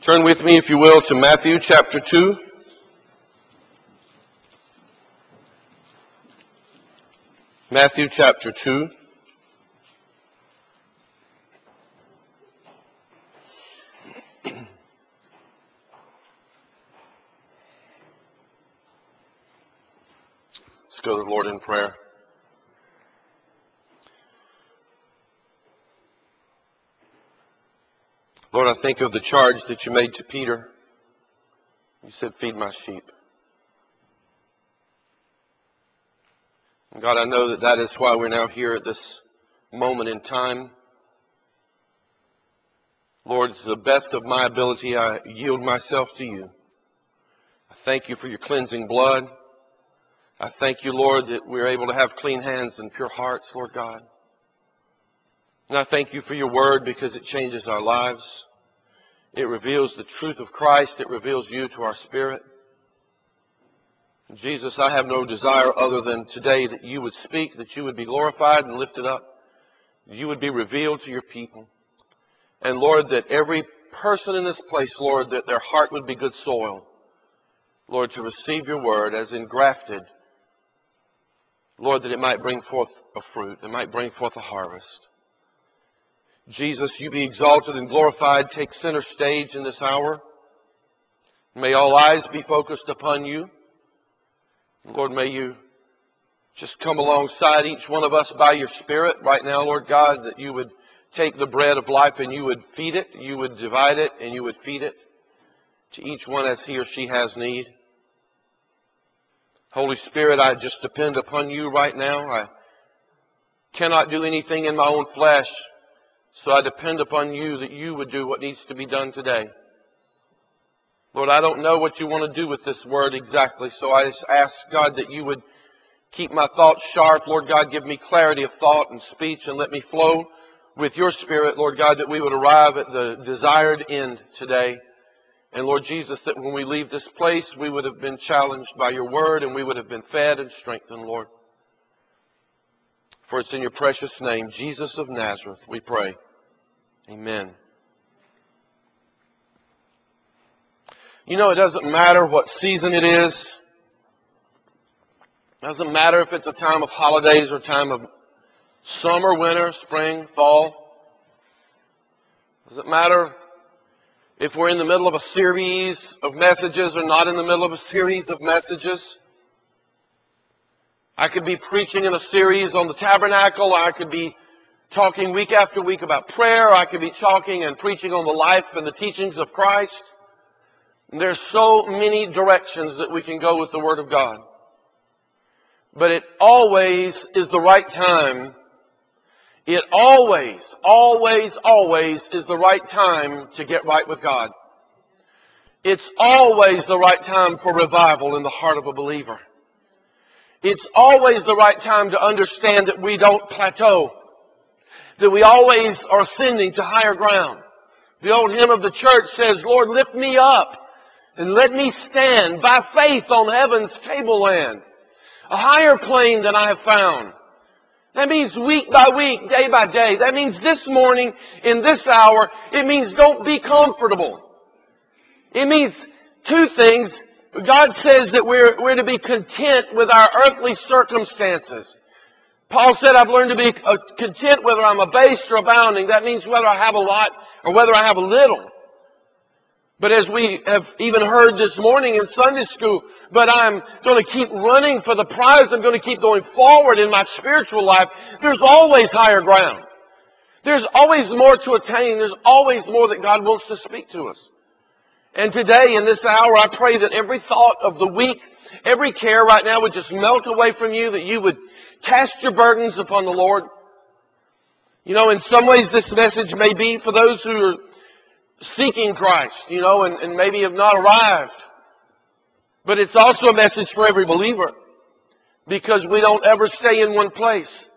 Turn with me, if you will, to Matthew chapter 2. Matthew chapter 2. Let's go to the Lord in prayer. Lord, I think of the charge that you made to Peter. You said, feed my sheep. And God, I know that is why we're now here at this moment in time. Lord, to the best of my ability, I yield myself to you. I thank you for your cleansing blood. I thank you, Lord, that we're able to have clean hands and pure hearts, Lord God. And I thank you for your word because it changes our lives. It reveals the truth of Christ. It reveals you to our spirit. And Jesus, I have no desire other than today that you would speak, that you would be glorified and lifted up. You would be revealed to your people. And Lord, that every person in this place, Lord, that their heart would be good soil. Lord, to receive your word as engrafted. Lord, that it might bring forth a fruit. It might bring forth a harvest. Jesus, you be exalted and glorified. Take center stage in this hour. May all eyes be focused upon you. Lord, may you just come alongside each one of us by your Spirit right now, Lord God, that you would take the bread of life and you would feed it, you would divide it, and you would feed it to each one as he or she has need. Holy Spirit, I just depend upon you right now. I cannot do anything in my own flesh. So I depend upon you that you would do what needs to be done today. Lord, I don't know what you want to do with this word exactly, so I just ask, God, that you would keep my thoughts sharp. Lord God, give me clarity of thought and speech and let me flow with your Spirit, Lord God, that we would arrive at the desired end today. And Lord Jesus, that when we leave this place, we would have been challenged by your word and we would have been fed and strengthened, Lord. For it's in your precious name, Jesus of Nazareth, we pray. Amen. You know, it doesn't matter what season it is. It doesn't matter if it's a time of holidays or time of summer, winter, spring, fall. It doesn't matter if we're in the middle of a series of messages or not in the middle of a series of messages. I could be preaching in a series on the tabernacle. I could be talking week after week about prayer. I could be talking and preaching on the life and the teachings of Christ. And there's so many directions that we can go with the Word of God. But it always is the right time. It always is the right time to get right with God. It's always the right time for revival in the heart of a believer. It's always the right time to understand that we don't plateau. That we always are ascending to higher ground. The old hymn of the church says, Lord, lift me up and let me stand by faith on heaven's tableland, a higher plane than I have found. That means week by week, day by day. That means this morning, in this hour, it means don't be comfortable. It means two things. God says that we're to be content with our earthly circumstances. Paul said, I've learned to be content whether I'm abased or abounding. That means whether I have a lot or whether I have a little. But as we have even heard this morning in Sunday school, but I'm going to keep running for the prize. I'm going to keep going forward in my spiritual life. There's always higher ground. There's always more to attain. There's always more that God wants to speak to us. And today, in this hour, I pray that every thought of the week, every care right now would just melt away from you, that you would cast your burdens upon the Lord. You know, in some ways this message may be for those who are seeking Christ, you know, and maybe have not arrived. But it's also a message for every believer, because we don't ever stay in one place.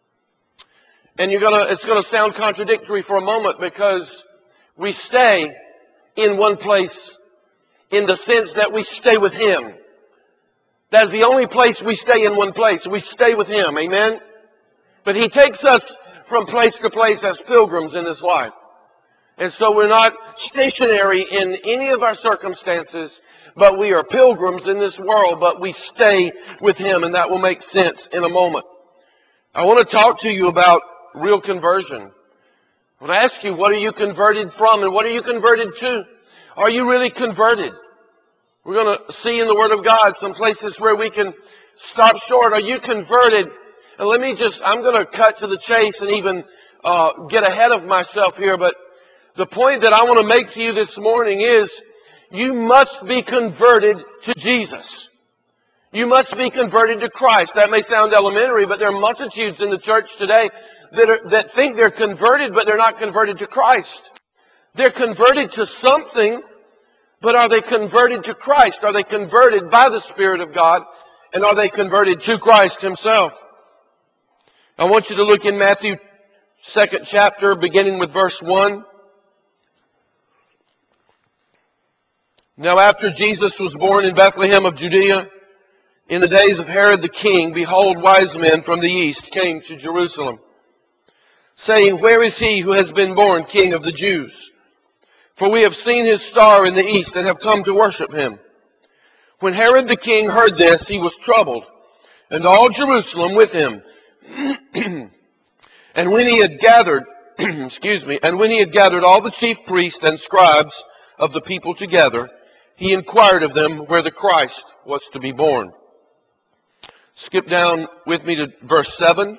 And it's gonna sound contradictory for a moment, because we stay in one place in the sense that we stay with Him. That's the only place we stay in one place. We stay with Him. Amen? But He takes us from place to place as pilgrims in this life. And so we're not stationary in any of our circumstances, but we are pilgrims in this world, but we stay with Him, and that will make sense in a moment. I want to talk to you about real conversion. I want to ask you, what are you converted from, and what are you converted to? Are you really converted? We're going to see in the Word of God some places where we can stop short. Are you converted? And I'm going to cut to the chase and even get ahead of myself here, but the point that I want to make to you this morning is you must be converted to Jesus. You must be converted to Christ. That may sound elementary, but there are multitudes in the church today that think they're converted, but they're not converted to Christ. They're converted to something, but are they converted to Christ? Are they converted by the Spirit of God? And are they converted to Christ Himself? I want you to look in Matthew 2nd chapter, beginning with verse 1. Now after Jesus was born in Bethlehem of Judea, in the days of Herod the king, behold, wise men from the east came to Jerusalem, saying, Where is he who has been born King of the Jews? For we have seen his star in the east and have come to worship him. When Herod the king heard this, he was troubled, and all Jerusalem with him. And when he had gathered, and when he had gathered all the chief priests and scribes of the people together, he inquired of them where the Christ was to be born. Skip down with me to verse 7.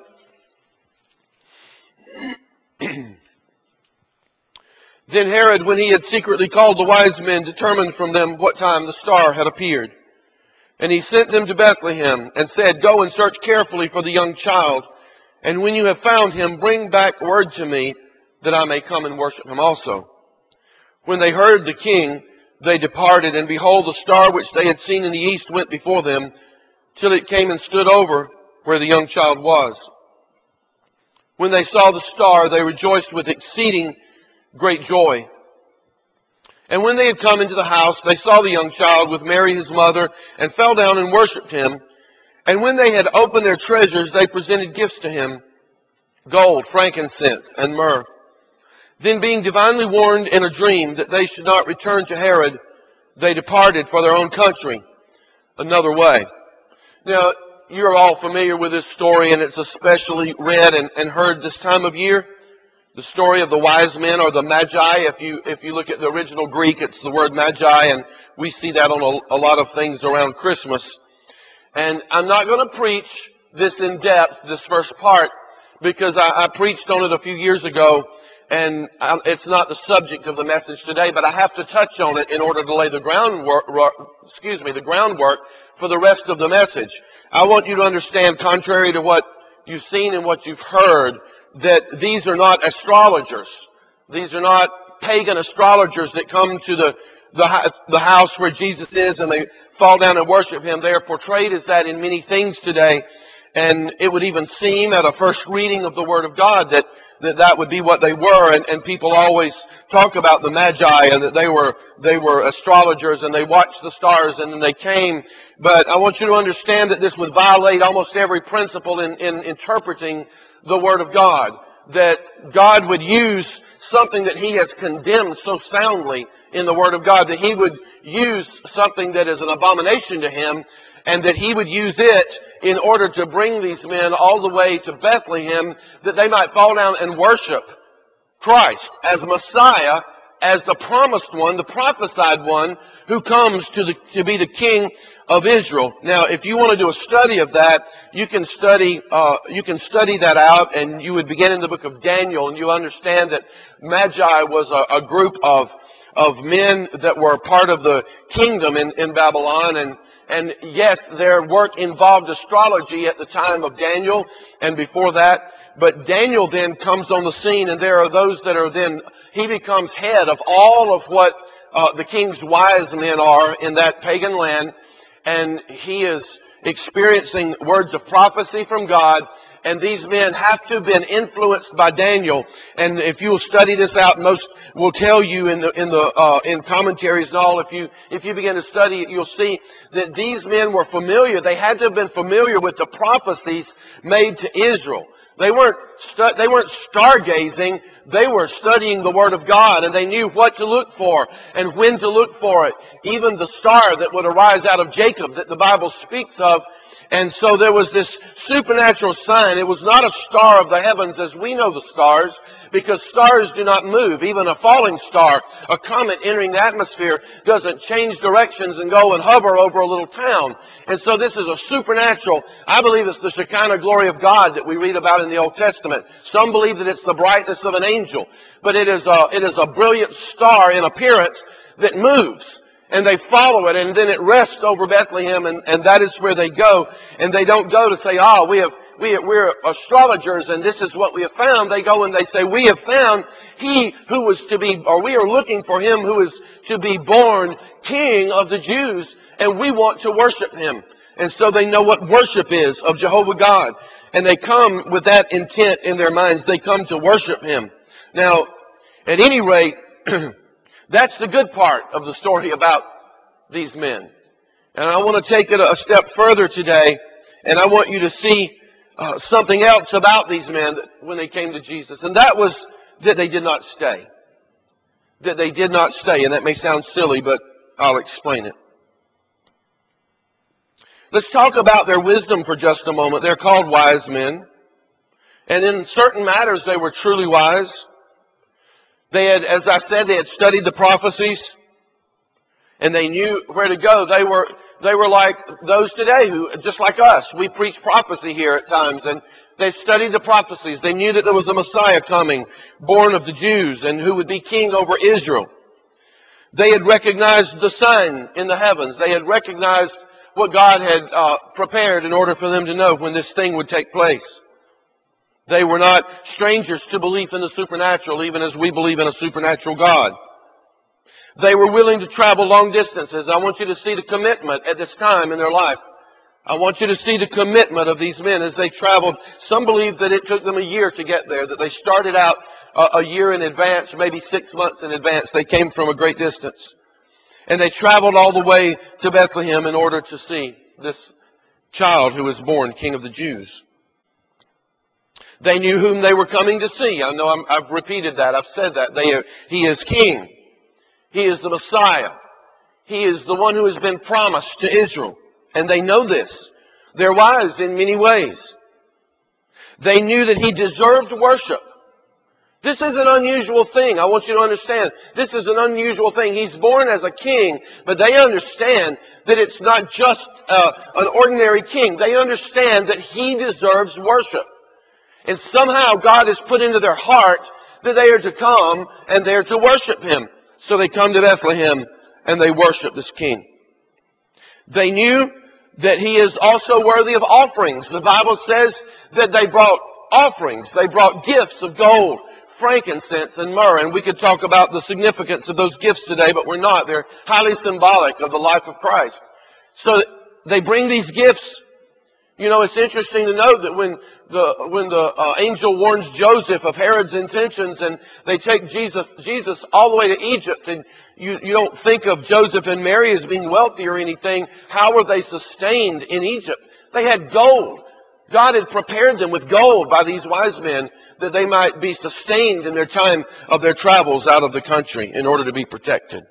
Then Herod, when he had secretly called the wise men, determined from them what time the star had appeared. And he sent them to Bethlehem and said, Go and search carefully for the young child, and when you have found him, bring back word to me, that I may come and worship him also. When they heard the king, they departed, and behold, the star which they had seen in the east went before them, till it came and stood over where the young child was. When they saw the star, they rejoiced with exceeding great joy. And when they had come into the house, they saw the young child with Mary his mother, and fell down and worshipped him. And when they had opened their treasures, they presented gifts to him, gold, frankincense, and myrrh. Then being divinely warned in a dream that they should not return to Herod, they departed for their own country another way. Now, you're all familiar with this story, and it's especially read and heard this time of year. The story of the wise men, or the magi. If you look at the original Greek, it's the word magi, and we see that on a lot of things around Christmas. And I'm not going to preach this in depth, this first part, because I preached on it a few years ago, and it's not the subject of the message today, but I have to touch on it in order to lay the groundwork for the rest of the message. I want you to understand, contrary to what you've seen and what you've heard, that these are not astrologers. These are not pagan astrologers that come to the house where Jesus is and they fall down and worship him. They are portrayed as that in many things today. And it would even seem at a first reading of the Word of God that would be what they were. And people always talk about the Magi and that they were astrologers and they watched the stars and then they came. But I want you to understand that this would violate almost every principle in interpreting the Word of God. That God would use something that He has condemned so soundly in the Word of God, that He would use something that is an abomination to Him, and that He would use it in order to bring these men all the way to Bethlehem, that they might fall down and worship Christ as Messiah, as the promised one, the prophesied one, who comes to be the King of Israel. Now, if you want to do a study of that, you can study that out, and you would begin in the book of Daniel, and you understand that Magi was a group of men that were part of the kingdom in Babylon, and yes, their work involved astrology at the time of Daniel and before that. But Daniel then comes on the scene, and there are those that are then, he becomes head of all of what the king's wise men are in that pagan land. And he is experiencing words of prophecy from God. And these men have to have been influenced by Daniel. And if you will study this out, most will tell you in commentaries and all. If you begin to study it, you'll see that these men were familiar. They had to have been familiar with the prophecies made to Israel. They weren't stargazing. They were studying the Word of God, and they knew what to look for and when to look for it. Even the star that would arise out of Jacob that the Bible speaks of. And so there was this supernatural sign. It was not a star of the heavens as we know the stars, because stars do not move. Even a falling star, a comet entering the atmosphere, doesn't change directions and go and hover over a little town. And so this is a supernatural. I believe it's the Shekinah glory of God that we read about in the Old Testament. Some believe that it's the brightness of an angel. But it is a brilliant star in appearance that moves. And they follow it, and then it rests over Bethlehem, and that is where they go. And they don't go to say, we're astrologers, and this is what we have found. They go and they say, we have found he who was to be, or we are looking for him who is to be born King of the Jews, and we want to worship him. And so they know what worship is of Jehovah God. And they come with that intent in their minds. They come to worship him. Now, at any rate, that's the good part of the story about these men. And I want to take it a step further today, and I want you to see something else about these men when they came to Jesus. And that was that they did not stay. That they did not stay. And that may sound silly, but I'll explain it. Let's talk about their wisdom for just a moment. They're called wise men. And in certain matters, they were truly wise. They had, as I said, they had studied the prophecies, and they knew where to go. They were like those today who, just like us, we preach prophecy here at times, and they've studied the prophecies. They knew that there was a Messiah coming, born of the Jews, and who would be king over Israel. They had recognized the sign in the heavens. They had recognized what God had prepared in order for them to know when this thing would take place. They were not strangers to belief in the supernatural, even as we believe in a supernatural God. They were willing to travel long distances. I want you to see the commitment at this time in their life. I want you to see the commitment of these men as they traveled. Some believe that it took them a year to get there, that they started out a year in advance, maybe 6 months in advance. They came from a great distance. And they traveled all the way to Bethlehem in order to see this child who was born King of the Jews. They knew whom they were coming to see. I know I've repeated that. I've said that. He is King. He is the Messiah. He is the one who has been promised to Israel. And they know this. They're wise in many ways. They knew that he deserved worship. This is an unusual thing. I want you to understand. This is an unusual thing. He's born as a king, but they understand that it's not just an ordinary king. They understand that he deserves worship. And somehow God has put into their heart that they are to come and they are to worship him. So they come to Bethlehem and they worship this king. They knew that he is also worthy of offerings. The Bible says that they brought offerings. They brought gifts of gold, frankincense, and myrrh. And we could talk about the significance of those gifts today, but we're not. They're highly symbolic of the life of Christ. So they bring these gifts. You know, it's interesting to note that when the angel warns Joseph of Herod's intentions, and they take Jesus all the way to Egypt, and you don't think of Joseph and Mary as being wealthy or anything. How were they sustained in Egypt? They had gold. God had prepared them with gold by these wise men that they might be sustained in their time of their travels out of the country in order to be protected.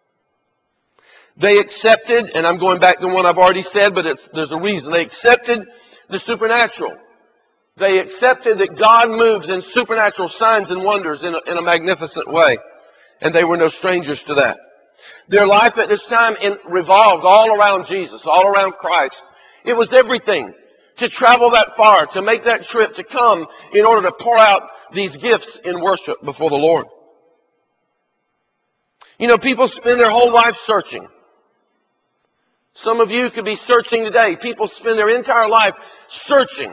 They accepted, and I'm going back to one I've already said, but there's a reason. They accepted the supernatural. They accepted that God moves in supernatural signs and wonders in a magnificent way. And they were no strangers to that. Their life at this time revolved all around Jesus, all around Christ. It was everything to travel that far, to make that trip, to come in order to pour out these gifts in worship before the Lord. You know, people spend their whole life searching. Some of you could be searching today. People spend their entire life searching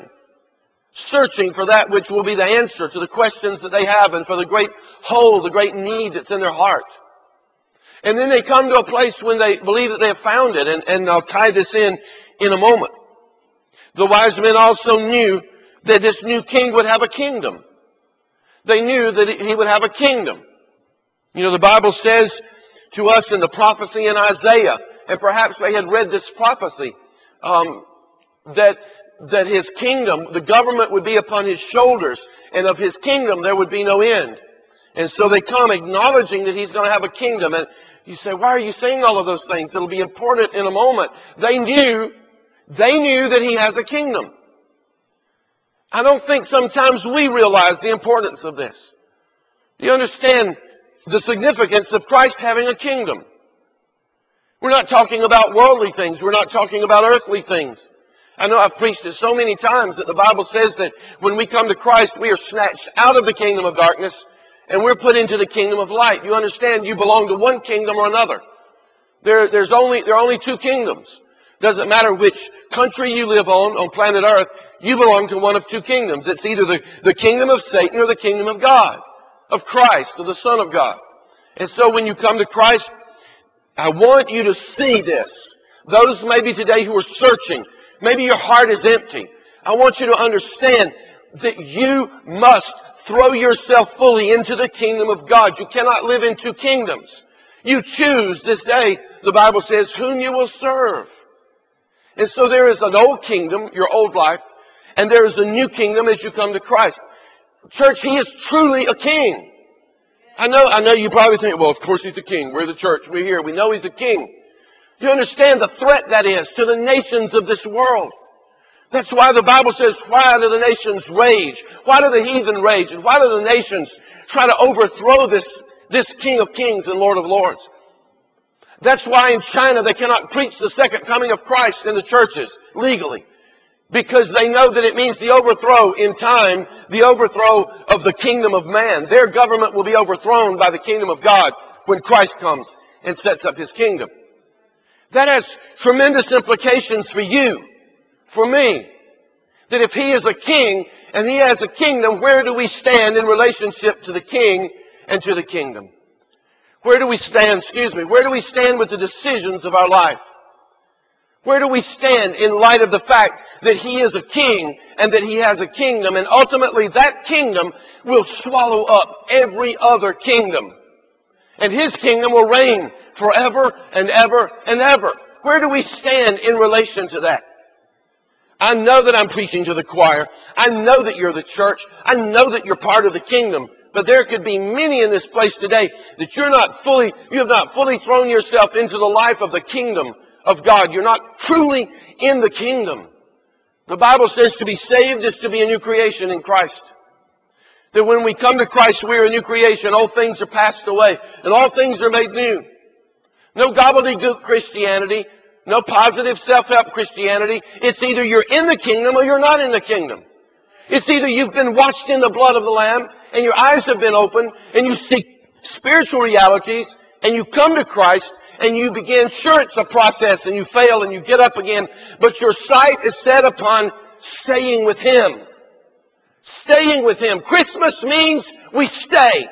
for that which will be the answer to the questions that they have and for the great hole, the great need that's in their heart. And then they come to a place when they believe that they have found it, and I'll tie this in a moment. The wise men also knew that this new king would have a kingdom. They knew that he would have a kingdom. You know, the Bible says to us in the prophecy in Isaiah, and perhaps they had read this prophecy, that that his kingdom, the government would be upon his shoulders, and of his kingdom there would be no end. And so they come acknowledging that he's going to have a kingdom. And you say, why are you saying all of those things? It'll be important in a moment. They knew that he has a kingdom. I don't think sometimes we realize the importance of this. Do you understand the significance of Christ having a kingdom? We're not talking about worldly things. We're not talking about earthly things. I know I've preached it so many times that the Bible says that when we come to Christ, we are snatched out of the kingdom of darkness and we're put into the kingdom of light. You understand, you belong to one kingdom or another. There are only two kingdoms. Doesn't matter which country you live on planet Earth, you belong to one of two kingdoms. It's either the kingdom of Satan or the kingdom of God, of Christ, or the Son of God. And so when you come to Christ, I want you to see this. Those maybe today who are searching, maybe your heart is empty. I want you to understand that you must throw yourself fully into the kingdom of God. You cannot live in two kingdoms. You choose this day, the Bible says, whom you will serve. And so there is an old kingdom, your old life, and there is a new kingdom as you come to Christ. Church, he is truly a king. I know you probably think, well, of course he's a king. We're the church. We're here. We know he's a king. You understand the threat that is to the nations of this world. That's why the Bible says, why do the nations rage? Why do the heathen rage? And why do the nations try to overthrow this King of Kings and Lord of Lords? That's why in China they cannot preach the second coming of Christ in the churches legally. Because they know that it means the overthrow in time, the overthrow of the kingdom of man. Their government will be overthrown by the kingdom of God when Christ comes and sets up his kingdom. That has tremendous implications for you, for me. That if he is a king and he has a kingdom, where do we stand in relationship to the king and to the kingdom? Where do we stand, where do we stand with the decisions of our life? Where do we stand in light of the fact that he is a king and that he has a kingdom, and ultimately that kingdom will swallow up every other kingdom. And his kingdom will reign forever and ever and ever. Where do we stand in relation to that? I know that I'm preaching to the choir. I know that you're the church. I know that you're part of the kingdom. But there could be many in this place today that you have not fully thrown yourself into the life of the kingdom of God. You're not truly in the kingdom. The Bible says to be saved is to be a new creation in Christ. That when we come to Christ, we're a new creation. Old things are passed away, and all things are made new. No gobbledygook Christianity, no positive self-help Christianity. It's either you're in the kingdom or you're not in the kingdom. It's either you've been washed in the blood of the Lamb, and your eyes have been opened, and you see spiritual realities, and you come to Christ, and you begin, sure, it's a process, and you fail, and you get up again, but your sight is set upon staying with him. Staying with him. Christmas means we stay.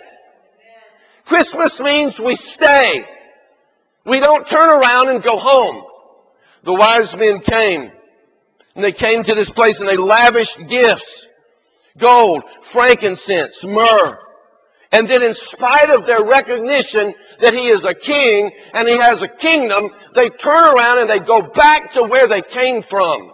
Christmas means we stay. We don't turn around and go home. The wise men came, and they came to this place, and they lavished gifts. Gold, frankincense, myrrh. And then in spite of their recognition that he is a king and he has a kingdom, they turn around and they go back to where they came from.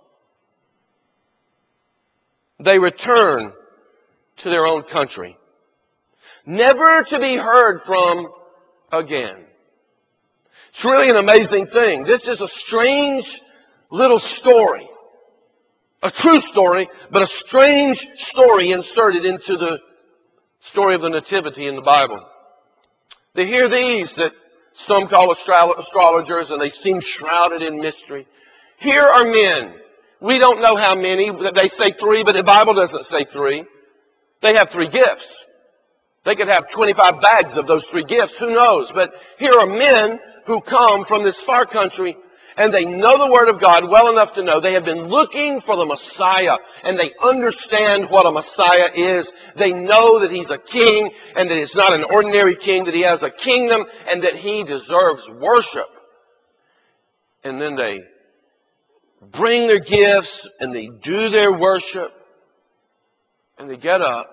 They return to their own country, never to be heard from again. It's really an amazing thing. This is a strange little story. A true story, but a strange story inserted into the story of the Nativity in the Bible. They hear these that some call astrologers, and they seem shrouded in mystery. Here are men. We don't know how many. They say 3, but the Bible doesn't say 3. They have 3 gifts. They could have 25 bags of those 3 gifts. Who knows? But here are men who come from this far country, and they know the Word of God well enough to know they have been looking for the Messiah, and they understand what a Messiah is. They know that he's a king, and that it's not an ordinary king, that he has a kingdom, and that he deserves worship. And then they bring their gifts, and they do their worship, and they get up.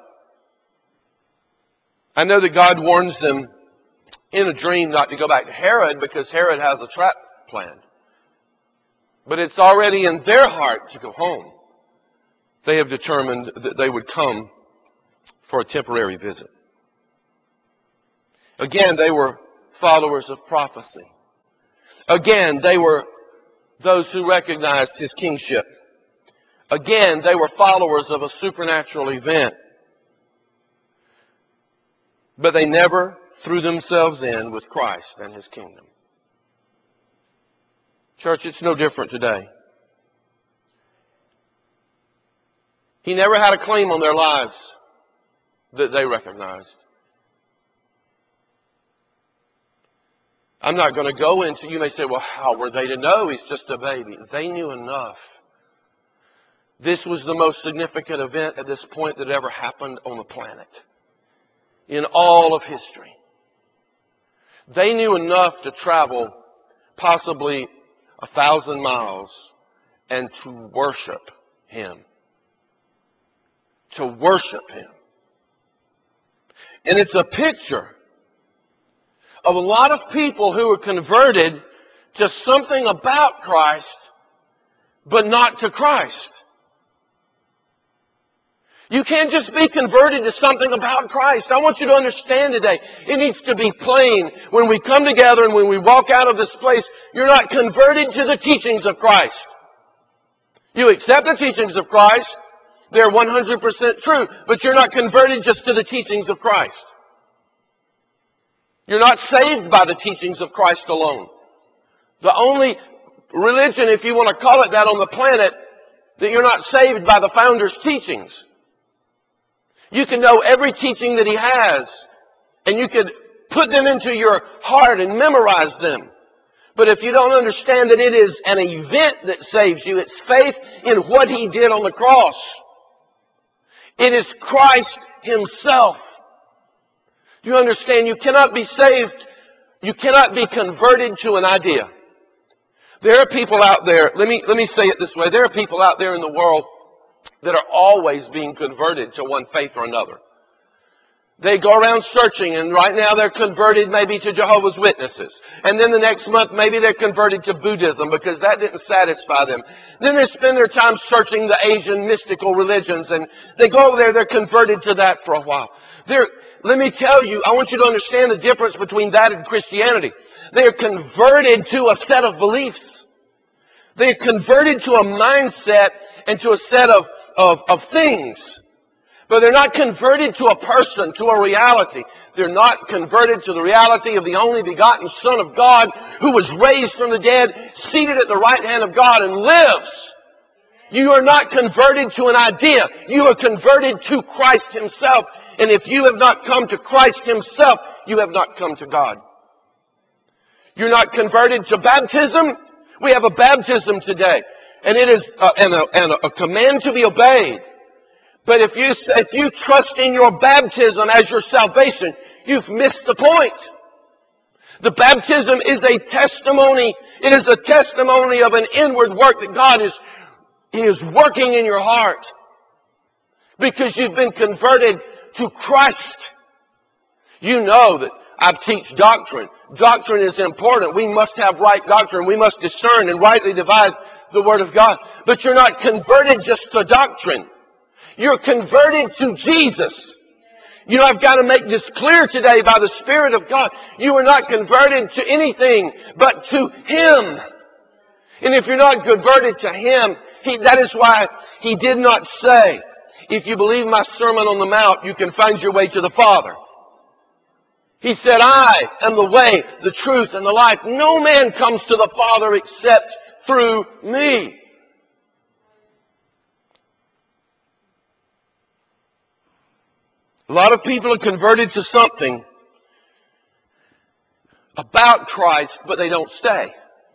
I know that God warns them in a dream not to go back to Herod, because Herod has a trap planned. But it's already in their heart to go home. They have determined that they would come for a temporary visit. Again, they were followers of prophecy. Again, they were those who recognized his kingship. Again, they were followers of a supernatural event. But they never threw themselves in with Christ and his kingdom. Church, it's no different today. He never had a claim on their lives that they recognized. I'm not going to go into, you may say, well, how were they to know? He's just a baby. They knew enough. This was the most significant event at this point that ever happened on the planet in all of history. They knew enough to travel possibly 1,000 miles and to worship him. To worship him. And it's a picture of a lot of people who were converted to something about Christ, but not to Christ. You can't just be converted to something about Christ. I want you to understand today, it needs to be plain. When we come together and when we walk out of this place, you're not converted to the teachings of Christ. You accept the teachings of Christ. They're 100% true, but you're not converted just to the teachings of Christ. You're not saved by the teachings of Christ alone. The only religion, if you want to call it that, on the planet, that you're not saved by the founder's teachings. You can know every teaching that he has, and you could put them into your heart and memorize them. But if you don't understand that it is an event that saves you, it's faith in what he did on the cross. It is Christ himself. You understand? You cannot be saved. You cannot be converted to an idea. There are people out there, let me say it this way. There are people out there in the world that are always being converted to one faith or another. They go around searching, and right now they're converted maybe to Jehovah's Witnesses. And then the next month maybe they're converted to Buddhism because that didn't satisfy them. Then they spend their time searching the Asian mystical religions, and they go over there, they're converted to that for a while. Let me tell you, I want you to understand the difference between that and Christianity. They are converted to a set of beliefs. They are converted to a mindset and to a set of things. But they're not converted to a person, to a reality. They're not converted to the reality of the only begotten Son of God who was raised from the dead, seated at the right hand of God and lives. You are not converted to an idea. You are converted to Christ himself. And if you have not come to Christ himself, you have not come to God. You're not converted to baptism. We have a baptism today. And it is a command to be obeyed. But if you trust in your baptism as your salvation, you've missed the point. The baptism is a testimony. It is a testimony of an inward work that God is working in your heart. Because you've been converted to Christ. You know that I teach doctrine. Doctrine is important. We must have right doctrine. We must discern and rightly divide the Word of God. But you're not converted just to doctrine. You're converted to Jesus. You know, I've got to make this clear today by the Spirit of God. You are not converted to anything but to him. And if you're not converted to him, that is why he did not say, if you believe my Sermon on the Mount, you can find your way to the Father. He said, I am the way, the truth, and the life. No man comes to the Father except through me. A lot of people are converted to something about Christ, but they don't stay.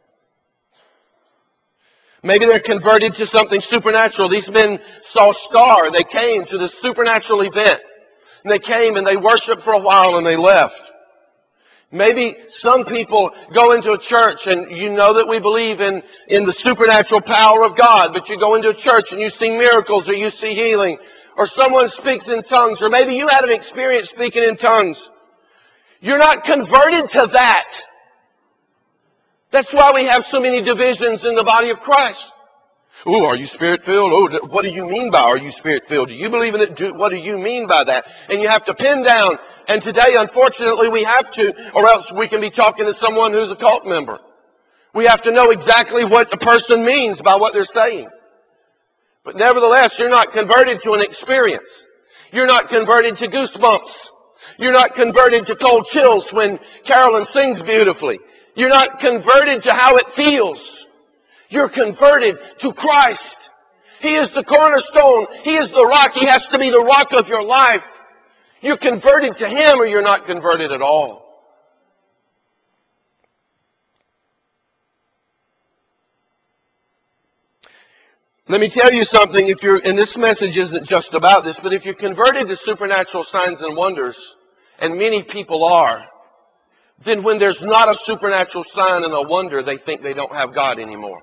Maybe they're converted to something supernatural. These men saw a star. They came to this supernatural event. And they came and they worshiped for a while and they left. Maybe some people go into a church and you know that we believe in the supernatural power of God, but you go into a church and you see miracles or you see healing or someone speaks in tongues or maybe you had an experience speaking in tongues. You're not converted to that. That's why we have so many divisions in the body of Christ. Oh, are you Spirit-filled? Oh, what do you mean by are you Spirit-filled? Do you believe in it? What do you mean by that? And you have to pin down. And today, unfortunately, we have to, or else we can be talking to someone who's a cult member. We have to know exactly what the person means by what they're saying. But nevertheless, you're not converted to an experience. You're not converted to goosebumps. You're not converted to cold chills when Carolyn sings beautifully. You're not converted to how it feels. You're converted to Christ. He is the cornerstone. He is the rock. He has to be the rock of your life. You're converted to Him or you're not converted at all. Let me tell you something, and this message isn't just about this, but if you're converted to supernatural signs and wonders, and many people are, then when there's not a supernatural sign and a wonder, they think they don't have God anymore.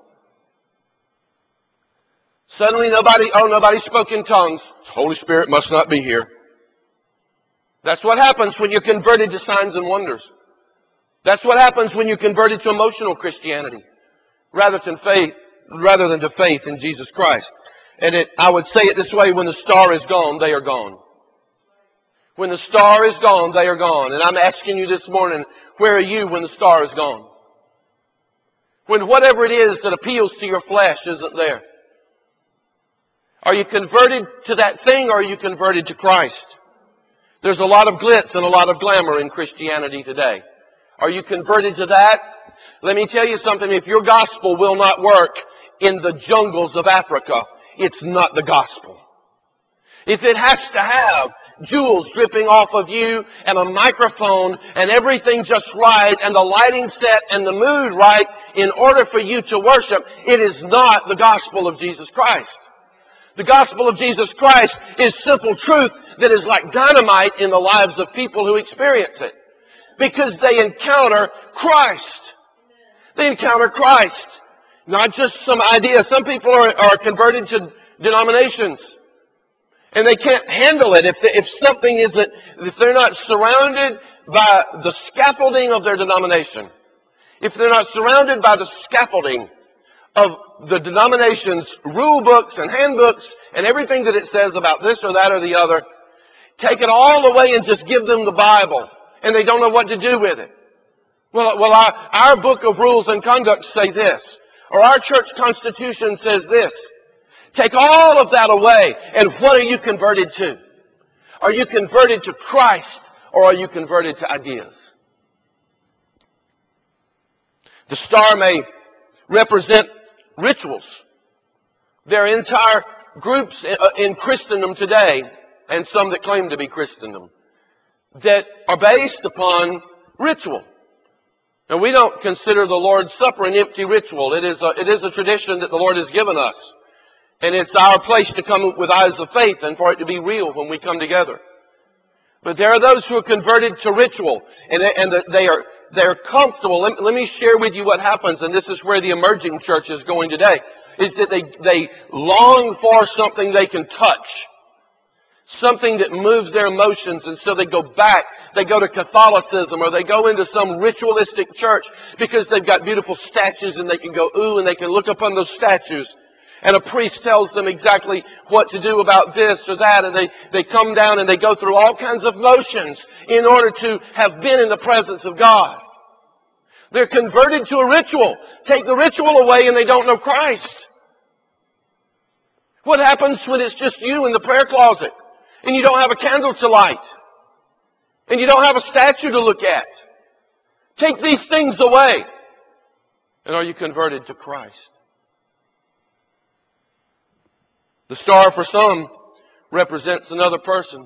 Suddenly nobody spoke in tongues. The Holy Spirit must not be here. That's what happens when you're converted to signs and wonders. That's what happens when you're converted to emotional Christianity rather than to faith in Jesus Christ. And I would say it this way, when the star is gone, they are gone. When the star is gone, they are gone. And I'm asking you this morning, where are you when the star is gone? When whatever it is that appeals to your flesh isn't there. Are you converted to that thing or are you converted to Christ? There's a lot of glitz and a lot of glamour in Christianity today. Are you converted to that? Let me tell you something. If your gospel will not work in the jungles of Africa, it's not the gospel. If it has to have jewels dripping off of you and a microphone and everything just right and the lighting set and the mood right in order for you to worship, it is not the gospel of Jesus Christ. The gospel of Jesus Christ is simple truth that is like dynamite in the lives of people who experience it. Because they encounter Christ. They encounter Christ. Not just some idea. Some people are converted to denominations. And they can't handle it if they're not surrounded by the scaffolding of their denomination. If they're not surrounded by the scaffolding of the denomination's rule books and handbooks and everything that it says about this or that or the other, take it all away and just give them the Bible. And they don't know what to do with it. Well, our book of rules and conduct say this. Or our church constitution says this. Take all of that away, and what are you converted to? Are you converted to Christ, or are you converted to ideas? The star may represent rituals. There are entire groups in Christendom today, and some that claim to be Christendom, that are based upon ritual. Now, we don't consider the Lord's Supper an empty ritual. It is a tradition that the Lord has given us. And it's our place to come with eyes of faith and for it to be real when we come together. But there are those who are converted to ritual, and they're comfortable. Let me share with you what happens, and this is where the emerging church is going today, is that they long for something they can touch. Something that moves their emotions, and so they go back. They go to Catholicism, or they go into some ritualistic church because they've got beautiful statues and they can go ooh, and they can look upon those statues. And a priest tells them exactly what to do about this or that, and they come down and they go through all kinds of motions in order to have been in the presence of God. They're converted to a ritual. Take the ritual away and they don't know Christ. What happens when it's just you in the prayer closet and you don't have a candle to light and you don't have a statue to look at? Take these things away. And are you converted to Christ? The star for some represents another person.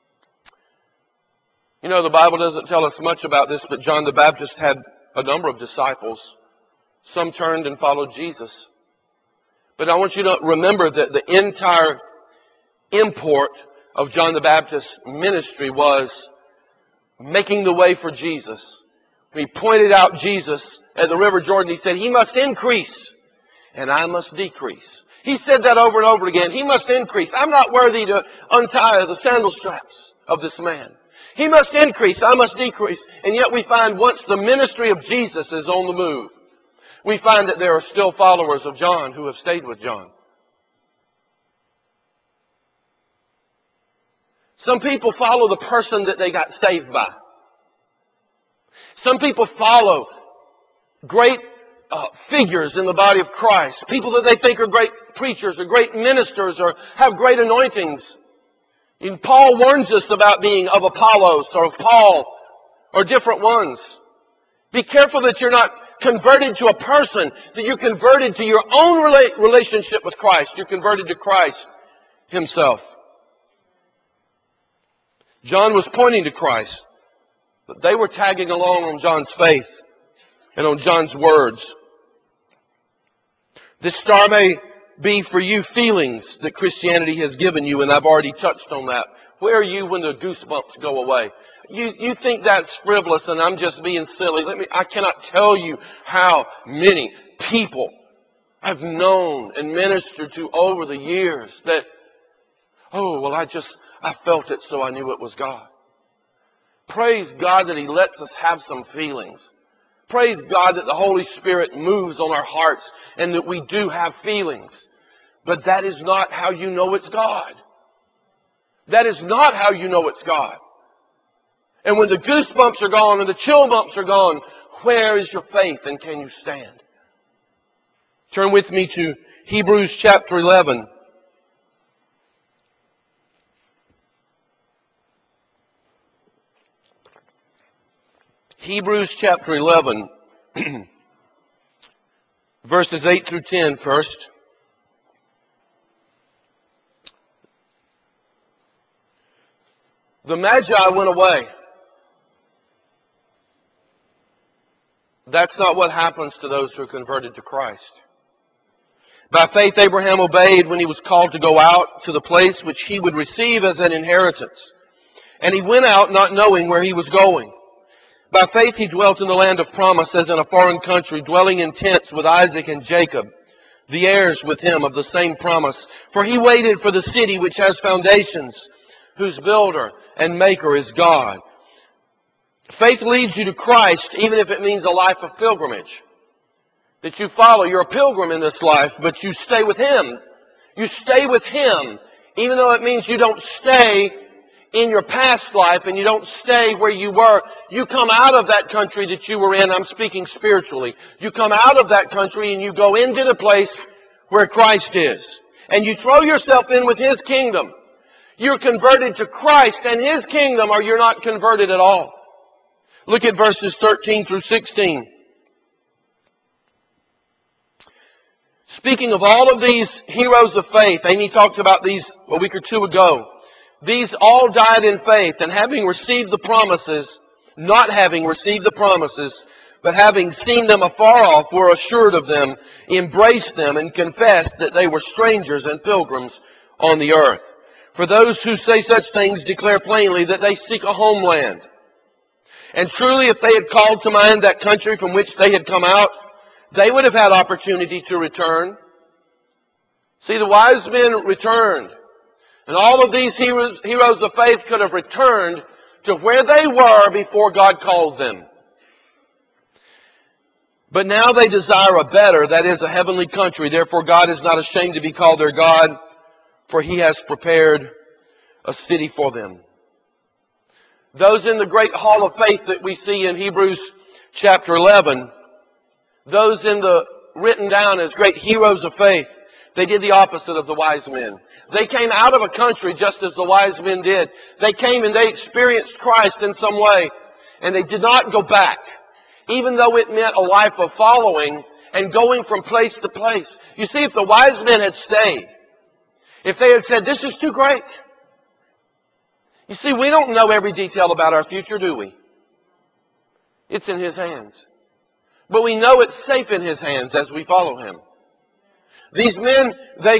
You know, the Bible doesn't tell us much about this, but John the Baptist had a number of disciples. Some turned and followed Jesus. But I want you to remember that the entire import of John the Baptist's ministry was making the way for Jesus. He pointed out Jesus at the River Jordan. He said, He must increase and I must decrease. He said that over and over again. He must increase. I'm not worthy to untie the sandal straps of this man. He must increase. I must decrease. And yet we find once the ministry of Jesus is on the move, we find that there are still followers of John who have stayed with John. Some people follow the person that they got saved by. Some people follow great figures in the body of Christ. People that they think are great preachers or great ministers or have great anointings. And Paul warns us about being of Apollos or of Paul or different ones. Be careful that you're not converted to a person, that you're converted to your own relationship with Christ. You're converted to Christ Himself. John was pointing to Christ, but they were tagging along on John's faith and on John's words. This star may be for you feelings that Christianity has given you, and I've already touched on that. Where are you when the goosebumps go away? You think that's frivolous and I'm just being silly. I cannot tell you how many people I've known and ministered to over the years that, oh, well, I felt it, so I knew it was God. Praise God that He lets us have some feelings. Praise God that the Holy Spirit moves on our hearts and that we do have feelings. But that is not how you know it's God. That is not how you know it's God. And when the goosebumps are gone and the chill bumps are gone, where is your faith and can you stand? Turn with me to Hebrews chapter 11. Hebrews chapter 11, verses 8 through 10 first. The Magi went away. That's not what happens to those who are converted to Christ. By faith, Abraham obeyed when he was called to go out to the place which he would receive as an inheritance. And he went out not knowing where he was going. By faith, he dwelt in the land of promise as in a foreign country, dwelling in tents with Isaac and Jacob, the heirs with him of the same promise. For he waited for the city which has foundations, whose builder and maker is God. Faith leads you to Christ, even if it means a life of pilgrimage. That you follow. You're a pilgrim in this life, but you stay with Him. You stay with Him, even though it means you don't stay in your past life and you don't stay where you were. You come out of that country that you were in. I'm speaking spiritually. You come out of that country and you go into the place where Christ is. And you throw yourself in with His kingdom. You're converted to Christ and His kingdom, or you're not converted at all. Look at verses 13 through 16. Speaking of all of these heroes of faith, Amy talked about these a week or two ago. These all died in faith, and having received the promises, not having received the promises, but having seen them afar off, were assured of them, embraced them, and confessed that they were strangers and pilgrims on the earth. For those who say such things declare plainly that they seek a homeland. And truly, if they had called to mind that country from which they had come out, they would have had opportunity to return. See, the wise men returned. And all of these heroes of faith could have returned to where they were before God called them. But now they desire a better, that is, a heavenly country. Therefore, God is not ashamed to be called their God, for He has prepared a city for them. Those in the great hall of faith that we see in Hebrews chapter 11, those in the written down as great heroes of faith, they did the opposite of the wise men. They came out of a country just as the wise men did. They came and they experienced Christ in some way, and they did not go back, even though it meant a life of following and going from place to place. You see, if the wise men had stayed, if they had said, this is too great. You see, we don't know every detail about our future, do we? It's in His hands. But we know it's safe in His hands as we follow Him. These men, they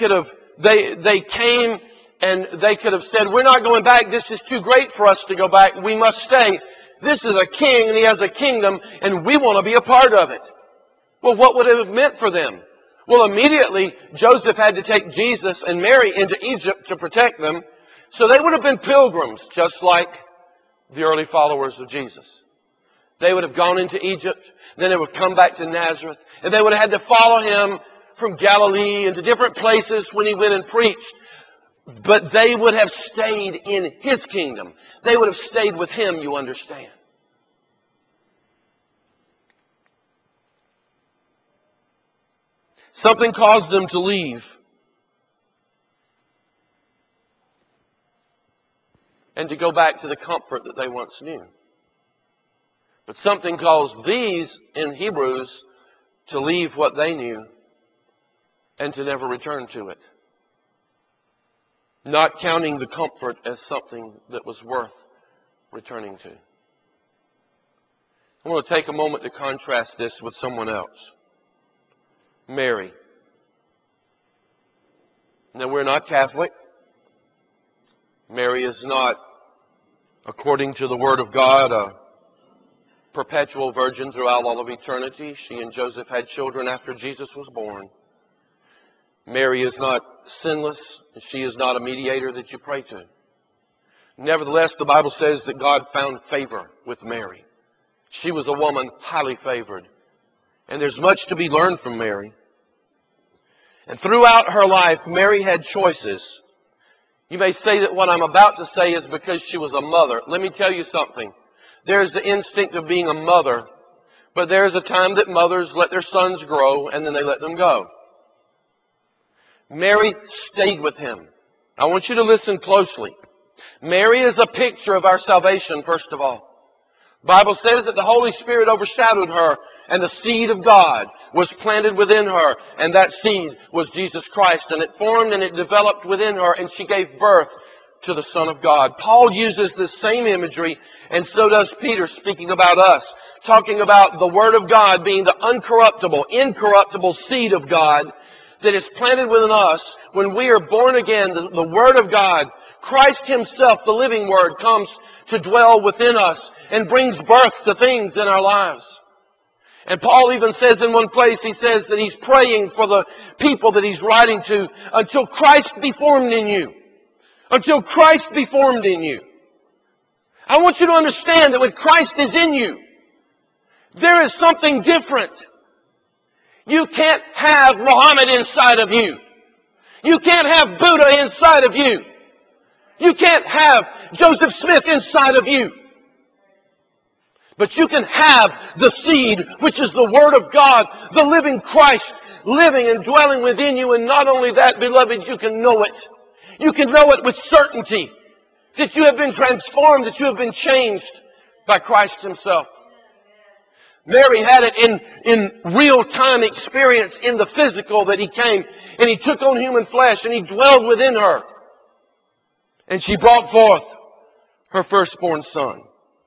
came and they could have said, we're not going back. This is too great for us to go back. We must stay. This is a king and he has a kingdom and we want to be a part of it. Well, what would it have meant for them? Well, immediately Joseph had to take Jesus and Mary into Egypt to protect them. So they would have been pilgrims, just like the early followers of Jesus. They would have gone into Egypt, then they would come back to Nazareth, and they would have had to follow him from Galilee into different places when he went and preached. But they would have stayed in his kingdom. They would have stayed with him, you understand. Something caused them to leave. And to go back to the comfort that they once knew. But something caused these in Hebrews to leave what they knew and to never return to it. Not counting the comfort as something that was worth returning to. I want to take a moment to contrast this with someone else. Mary. Now, we're not Catholic. Mary is not, according to the Word of God, a perpetual virgin throughout all of eternity. She and Joseph had children after Jesus was born. Mary is not sinless. She is not a mediator that you pray to. Nevertheless, the Bible says that God found favor with Mary. She was a woman highly favored. And there's much to be learned from Mary. And throughout her life, Mary had choices. You may say that what I'm about to say is because she was a mother. Let me tell you something. There's the instinct of being a mother, but there's a time that mothers let their sons grow and then they let them go. Mary stayed with him. I want you to listen closely. Mary is a picture of our salvation, first of all. The Bible says that the Holy Spirit overshadowed her and the seed of God was planted within her, and that seed was Jesus Christ, and it formed and it developed within her, and she gave birth to the Son of God. Paul uses this same imagery, and so does Peter, speaking about us, talking about the Word of God being the uncorruptible, incorruptible seed of God that is planted within us. When we are born again, the Word of God, Christ Himself, the living Word, comes to dwell within us and brings birth to things in our lives. And Paul even says in one place, he says that he's praying for the people that he's writing to until Christ be formed in you. Until Christ be formed in you. I want you to understand that when Christ is in you, there is something different. You can't have Muhammad inside of you. You can't have Buddha inside of you. You can't have Joseph Smith inside of you. But you can have the seed, which is the Word of God, the living Christ, living and dwelling within you. And not only that, beloved, you can know it. You can know it with certainty that you have been transformed, that you have been changed by Christ Himself. Mary had it in real-time experience in the physical, that He came and He took on human flesh and He dwelled within her. And she brought forth her firstborn son.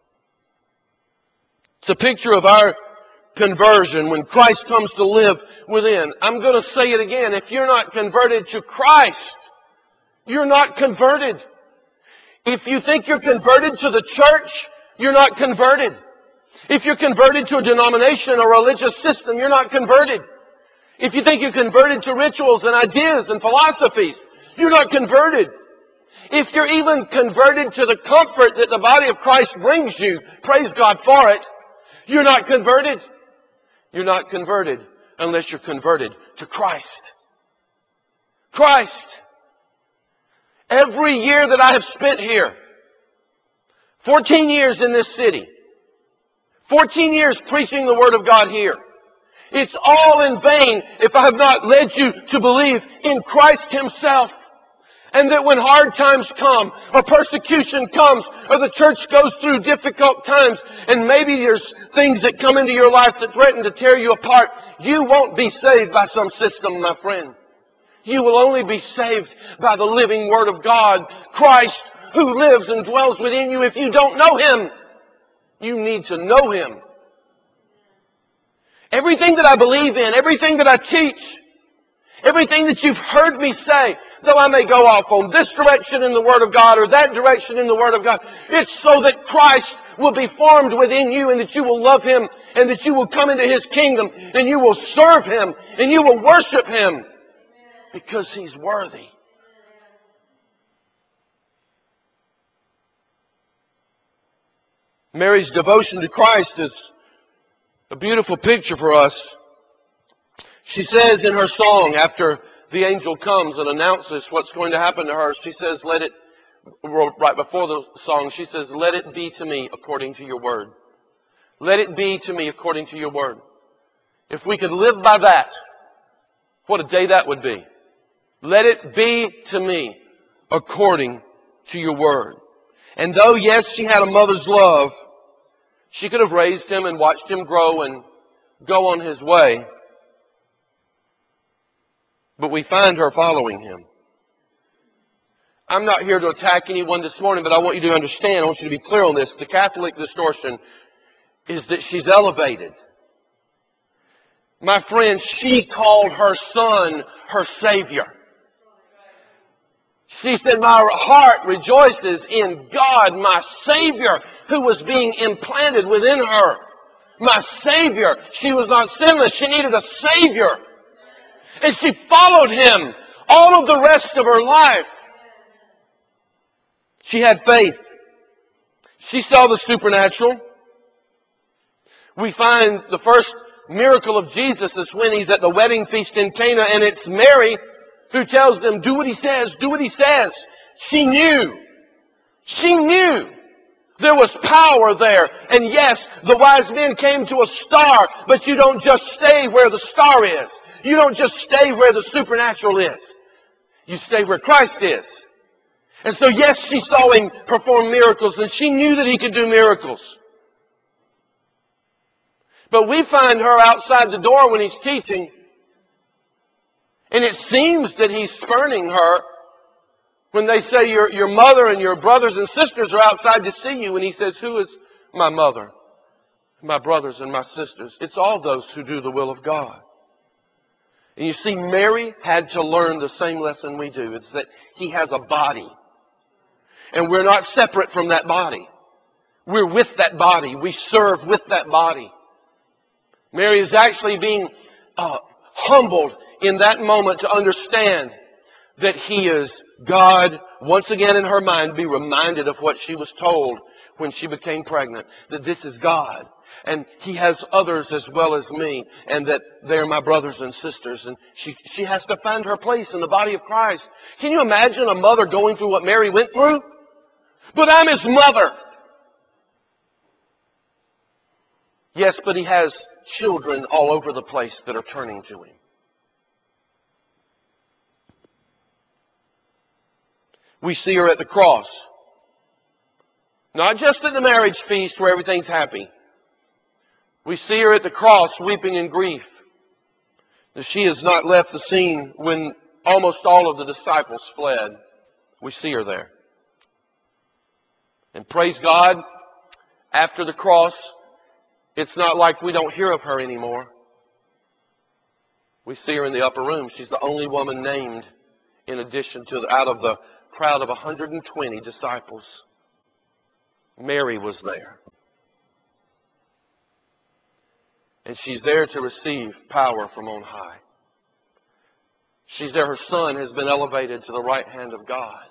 It's a picture of our conversion when Christ comes to live within. I'm going to say it again. If you're not converted to Christ, you're not converted. If you think you're converted to the church, you're not converted. If you're converted to a denomination or religious system, you're not converted. If you think you're converted to rituals and ideas and philosophies, you're not converted. If you're even converted to the comfort that the body of Christ brings you, praise God for it, you're not converted. You're not converted unless you're converted to Christ. Christ. Every year that I have spent here, 14 years in this city, 14 years preaching the Word of God here, it's all in vain if I have not led you to believe in Christ Himself. And that when hard times come, or persecution comes, or the church goes through difficult times, and maybe there's things that come into your life that threaten to tear you apart, you won't be saved by some system, my friend. You will only be saved by the living Word of God, Christ, who lives and dwells within you. If you don't know Him, you need to know Him. Everything that I believe in, everything that I teach, everything that you've heard me say, though I may go off on this direction in the Word of God or that direction in the Word of God, it's so that Christ will be formed within you and that you will love Him and that you will come into His kingdom and you will serve Him and you will worship Him because He's worthy. Mary's devotion to Christ is a beautiful picture for us. She says in her song, after the angel comes and announces what's going to happen to her, she says, right before the song, she says, "Let it be to me according to your word." Let it be to me according to your word. If we could live by that, what a day that would be. Let it be to me according to your word. And though, yes, she had a mother's love, she could have raised him and watched him grow and go on his way. But we find her following him. I'm not here to attack anyone this morning, but I want you to understand, I want you to be clear on this. The Catholic distortion is that she's elevated. My friend, she called her son her Savior. She said, "My heart rejoices in God, my Savior, who was being implanted within her." My Savior. She was not sinless. She needed a Savior. And she followed him all of the rest of her life. She had faith. She saw the supernatural. We find the first miracle of Jesus is when he's at the wedding feast in Cana, and it's Mary who tells them, "Do what he says, do what he says." She knew. She knew there was power there. And yes, the wise men came to a star, but you don't just stay where the star is. You don't just stay where the supernatural is. You stay where Christ is. And so yes, she saw him perform miracles, and she knew that he could do miracles. But we find her outside the door when he's teaching, and it seems that he's spurning her when they say your mother and your brothers and sisters are outside to see you. And he says, "Who is my mother, my brothers, and my sisters?" It's all those who do the will of God. And you see, Mary had to learn the same lesson we do. It's that he has a body. And we're not separate from that body. We're with that body. We serve with that body. Mary is actually being humbled in that moment to understand that he is God. Once again in her mind, be reminded of what she was told when she became pregnant, that this is God. And he has others as well as me, and that they're my brothers and sisters. And she has to find her place in the body of Christ. Can you imagine a mother going through what Mary went through? "But I'm his mother." Yes, but he has children all over the place that are turning to him. We see her at the cross. Not just at the marriage feast where everything's happy. We see her at the cross weeping in grief. That she has not left the scene when almost all of the disciples fled. We see her there. And praise God, after the cross, it's not like we don't hear of her anymore. We see her in the upper room. She's the only woman named in addition to out of the crowd of 120 disciples. Mary was there. And she's there to receive power from on high. She's there. Her son has been elevated to the right hand of God.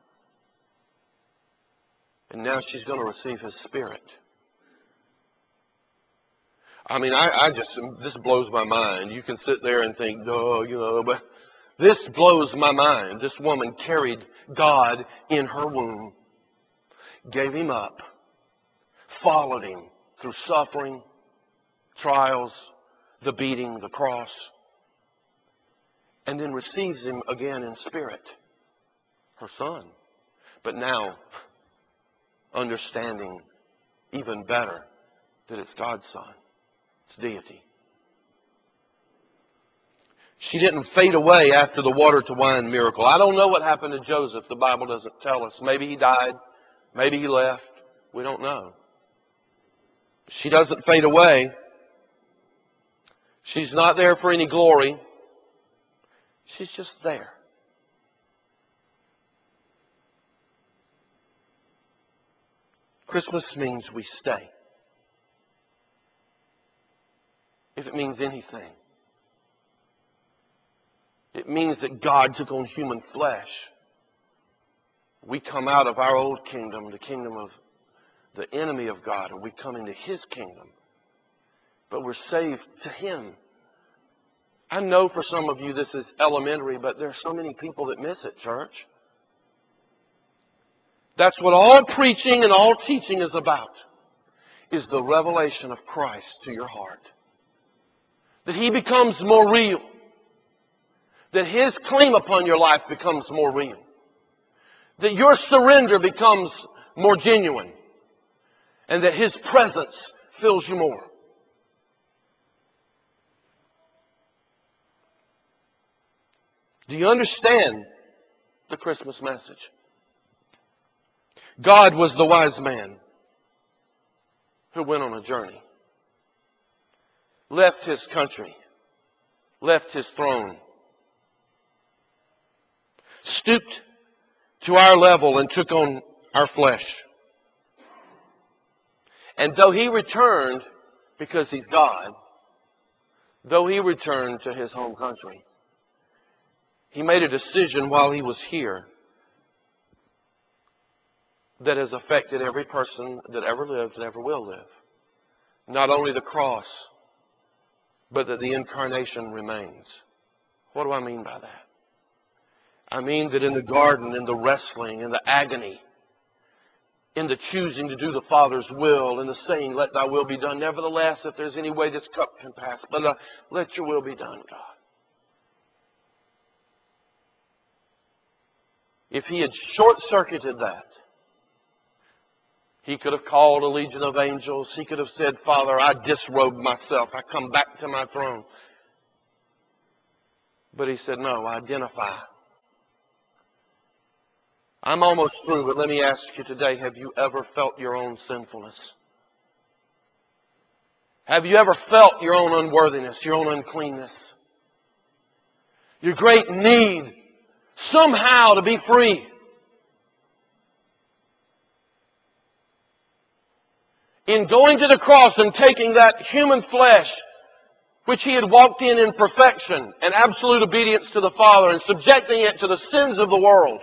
And now she's going to receive his Spirit. I mean, this blows my mind. You can sit there and think, "Oh, but this blows my mind." This woman carried God in her womb, gave him up, followed him through suffering, trials, the beating, the cross, and then receives him again in spirit, her son. But now, understanding even better that it's God's son. It's deity. She didn't fade away after the water to wine miracle. I don't know what happened to Joseph. The Bible doesn't tell us. Maybe he died. Maybe he left. We don't know. She doesn't fade away. She's not there for any glory. She's just there. Christmas means we stay. If it means anything, it means that God took on human flesh. We come out of our old kingdom, the kingdom of the enemy of God, and we come into His kingdom. But we're saved to Him. I know for some of you this is elementary, but there are so many people that miss it, church. That's what all preaching and all teaching is about, is the revelation of Christ to your heart. That He becomes more real. That His claim upon your life becomes more real. That your surrender becomes more genuine. And that His presence fills you more. Do you understand the Christmas message? God was the wise man who went on a journey. Left his country. Left his throne. Stooped to our level and took on our flesh. And though He returned, because He's God, though He returned to His home country, He made a decision while He was here that has affected every person that ever lived and ever will live. Not only the cross, but that the incarnation remains. What do I mean by that? I mean that in the garden, in the wrestling, in the agony, in the choosing to do the Father's will, in the saying, let Thy will be done. Nevertheless, if there's any way this cup can pass, but let Your will be done, God. If He had short-circuited that, He could have called a legion of angels. He could have said, Father, I disrobe myself. I come back to my throne. But He said, no, identify. I'm almost through, but let me ask you today, have you ever felt your own sinfulness? Have you ever felt your own unworthiness, your own uncleanness? Your great need somehow to be free. In going to the cross and taking that human flesh, which He had walked in perfection and absolute obedience to the Father, and subjecting it to the sins of the world,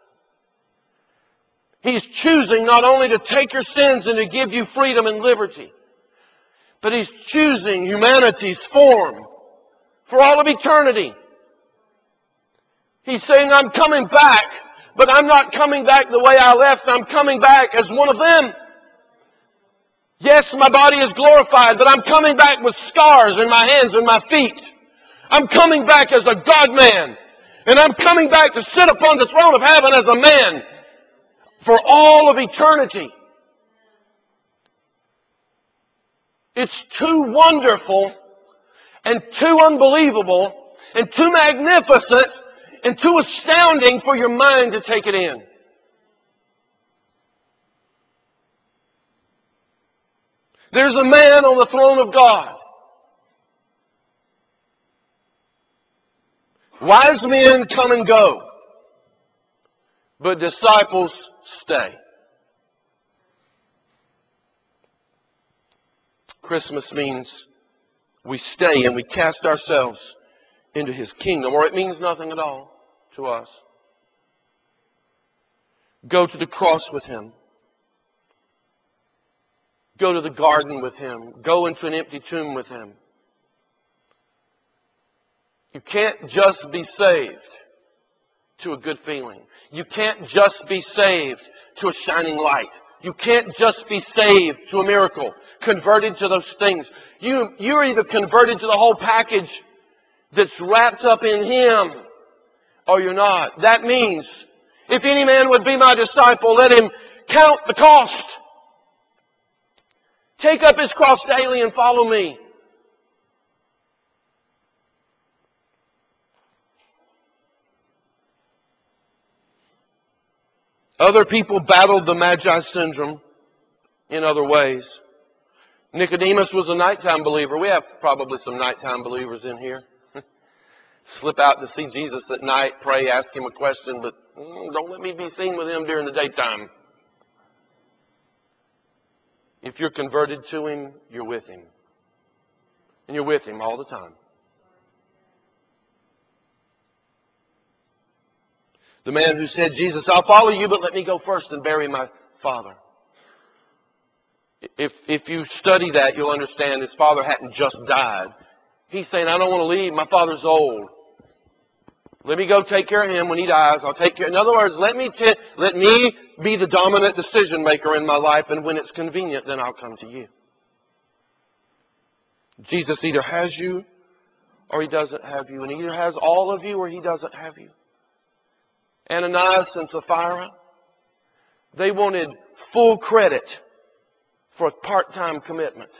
He's choosing not only to take your sins and to give you freedom and liberty, but He's choosing humanity's form for all of eternity. He's saying, I'm coming back, but I'm not coming back the way I left. I'm coming back as one of them. Yes, my body is glorified, but I'm coming back with scars in my hands and my feet. I'm coming back as a God-man. And I'm coming back to sit upon the throne of heaven as a man for all of eternity. It's too wonderful and too unbelievable and too magnificent and too astounding for your mind to take it in. There's a man on the throne of God. Wise men come and go, but disciples stay. Christmas means we stay and we cast ourselves into His kingdom, or it means nothing at all to us. Go to the cross with Him. Go to the garden with Him. Go into an empty tomb with Him. You can't just be saved to a good feeling. You can't just be saved to a shining light. You can't just be saved to a miracle, converted to those things. You're either converted to the whole package that's wrapped up in Him, or you're not. That means, if any man would be my disciple, let him count the cost. Take up his cross daily and follow me. Other people battled the Magi syndrome in other ways. Nicodemus was a nighttime believer. We have probably some nighttime believers in here. Slip out to see Jesus at night, pray, ask Him a question, but don't let me be seen with Him during the daytime. If you're converted to Him, you're with Him. And you're with Him all the time. The man who said, Jesus, I'll follow you, but let me go first and bury my father. If you study that, you'll understand his father hadn't just died. He's saying, I don't want to leave. My father's old. Let me go take care of him when he dies. I'll take care. In other words, let me be the dominant decision maker in my life, and when it's convenient, then I'll come to you. Jesus either has you or he doesn't have you. And he either has all of you or he doesn't have you. Ananias and Sapphira, they wanted full credit for a part-time commitment.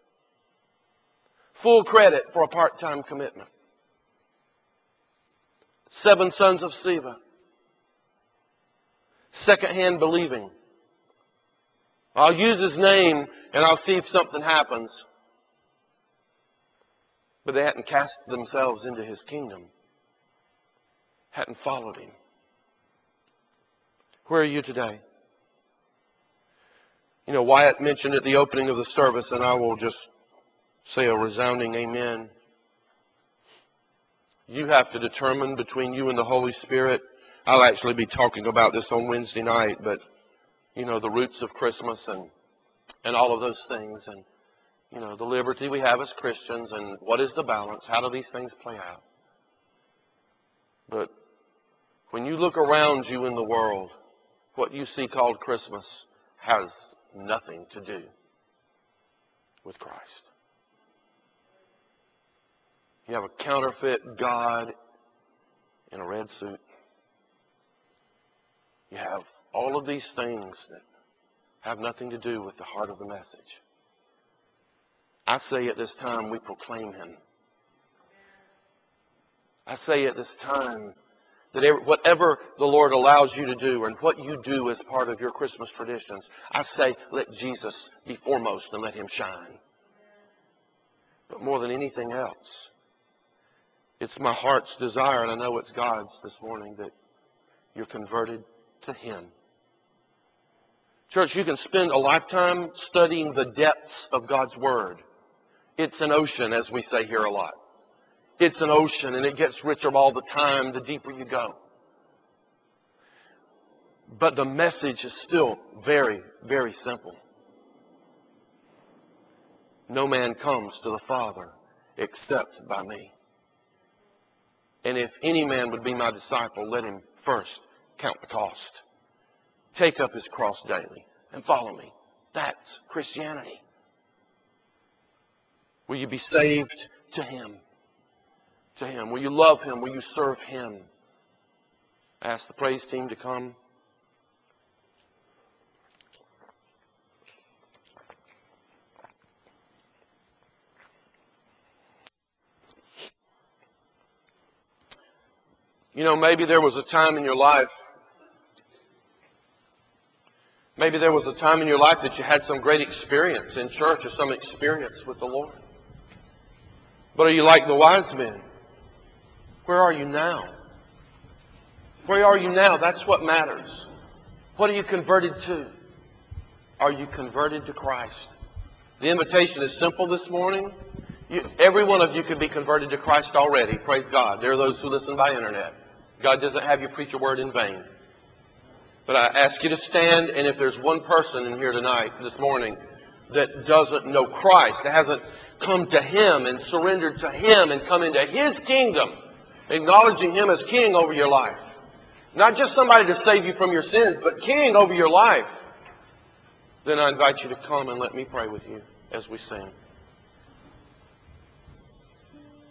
Full credit for a part-time commitment. 7 sons of Sceva. Second-hand believing. I'll use his name and I'll see if something happens. But they hadn't cast themselves into his kingdom. Hadn't followed him. Where are you today? You know, Wyatt mentioned at the opening of the service, and I will just say a resounding amen. You have to determine between you and the Holy Spirit. I'll actually be talking about this on Wednesday night, but, you know, the roots of Christmas and all of those things, and, you know, the liberty we have as Christians, and what is the balance? How do these things play out? But when you look around you in the world, what you see called Christmas has nothing to do with Christ. You have a counterfeit God in a red suit. You have all of these things that have nothing to do with the heart of the message. I say at this time we proclaim him. I say at this time that whatever the Lord allows you to do and what you do as part of your Christmas traditions, I say let Jesus be foremost and let him shine. But more than anything else, it's my heart's desire, and I know it's God's this morning, that you're converted to him. Church, you can spend a lifetime studying the depths of God's Word. It's an ocean, as we say here a lot. It's an ocean, and it gets richer all the time, the deeper you go. But the message is still very, very simple. No man comes to the Father except by me. And if any man would be my disciple, let him first count the cost. Take up his cross daily and follow me. That's Christianity. Will you be saved to him? To him. Will you love him? Will you serve him? I ask the praise team to come. You know, maybe there was a time in your life, that you had some great experience in church or some experience with the Lord. But are you like the wise men? Where are you now? Where are you now? That's what matters. What are you converted to? Are you converted to Christ? The invitation is simple this morning. Every one of you could be converted to Christ already. Praise God. There are those who listen by internet. God doesn't have you preach a word in vain. But I ask you to stand, and if there's one person in here tonight, this morning, that doesn't know Christ, that hasn't come to him and surrendered to him and come into his kingdom, acknowledging him as king over your life. Not just somebody to save you from your sins, but king over your life. Then I invite you to come and let me pray with you as we sing.